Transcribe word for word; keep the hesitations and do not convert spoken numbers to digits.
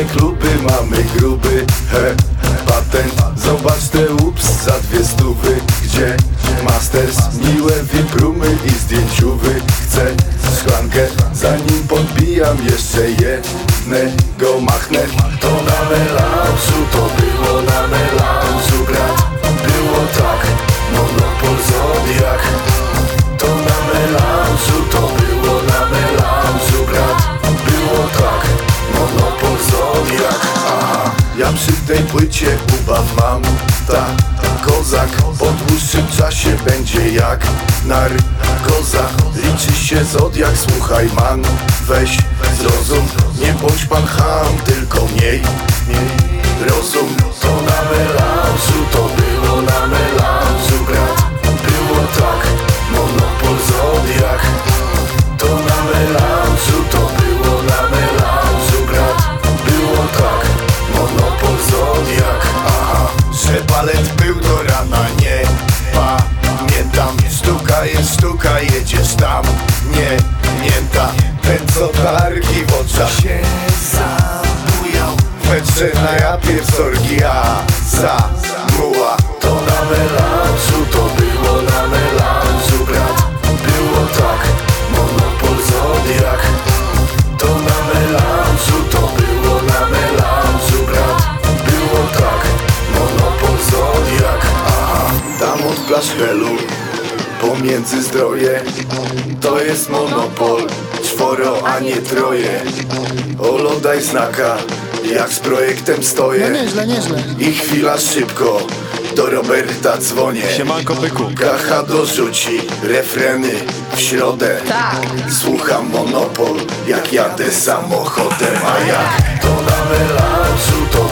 Same kluby mamy gruby, he, patent. Zobacz te ups za dwie stówy. Gdzie masters, miłe wiprumy i zdjęciówy. Chcę szklankę, zanim podbijam jeszcze jednego machnę. To na melanżu, to było na melanżu, brat. Było tak, monopol Zodiak. To na melanżu, to było na melanżu, brat. Było tak, monopol Zodiak. Aha, ja przy tej płycie ubaw mam, ta kozak. Po dłuższym czasie będzie jak narkoza. Liczy się Zodiak, słuchaj man, weź zrozum. Nie bądź pan ham, tylko mniej, mniej rozum. To na melanżu, to było na melanżu, brat. Było tak, monopol Zodiak. To na melanżu, to było na melanżu, brat. Było tak, monopol Zodiak. Aha, że balet był do rana, nie pamiętam. Sztuka jest sztuka, jedziesz tam, nie, nie ta. Ten co targi w oczach się zabujał. Metrze na japie w sorgi, a za muła. To na melanżu, to było na melanżu, brat. Było tak, monopol Zodiak. To na melanżu, to było na melanżu, brat. Było tak, monopol Zodiak. Aha, tam od flaszhelu pomiędzy zdroje. To jest monopol, czworo, a nie troje. Olo, daj znaka, jak z projektem stoję. No nieźle, nieźle. I chwila szybko, do Roberta dzwonię. Siemanko byku. Kacha dorzuci refreny w środę. Tak. Słucham monopol, jak jadę samochodem. A jak to na melanżu, to